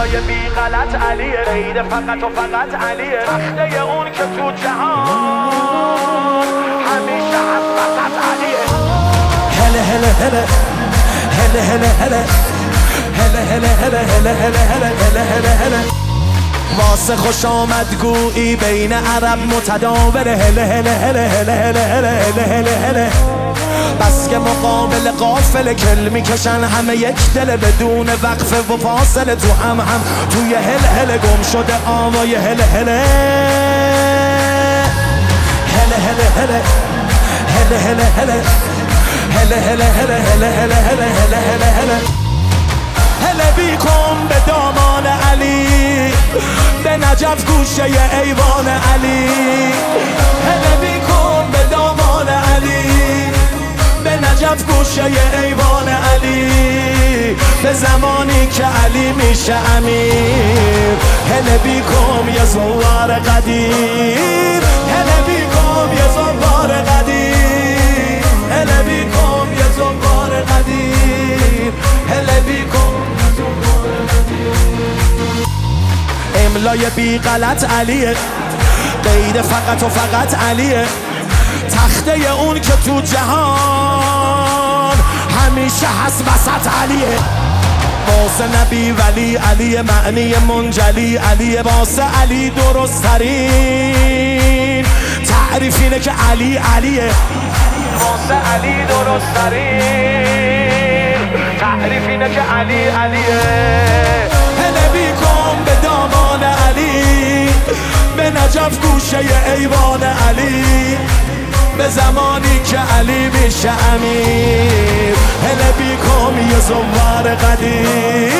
املای بی غلط علیه، غیر فقط و فقط علیه، تخته اون که تو جهان همیشه از وسط علیه. هله هله هله هله هله هله هله هله هله هله هله هله هله هله واسه خوش آمدگویی بین عرب متداوله. هله هله هله هله هله هله هله هله بس که مقابل قافل کل میکشن همه یک دل بدون وقفه و فاصله، تو هم توی هله هله گم شده آوای هله هله هله هله هله هله هله هله هله هله هله هله هله هله هله هله هله هله بیکن به دامان علی، به نجف گوشه ایوان علی. هله بیکن به دامان علی، به نجف گوشه ایوان علی، به زمانی که علی میشه امیر. هله بیکن یه زوار قدیر، هله بیکن یه زوار قدیر، هله بیکن یه زوار قدیر، هله بیکن یه زوار قدیر. املای بی غلط علیه، غیر فقط و فقط علیه، تخته اون که تو جهان همیشه هست وسط علیه. واسه نبی ولی علی معنی منجلی علیه، واسه علی درست ترین تعریف اینه که علی علیه، واسه علی درست ترین تعریف اینه که علی علیه. هله بیکن به دامان علی، به نجف گوشه ایوان علی، به زمانی که علی میشه امیر. هله بیکن یه زوار قدیر.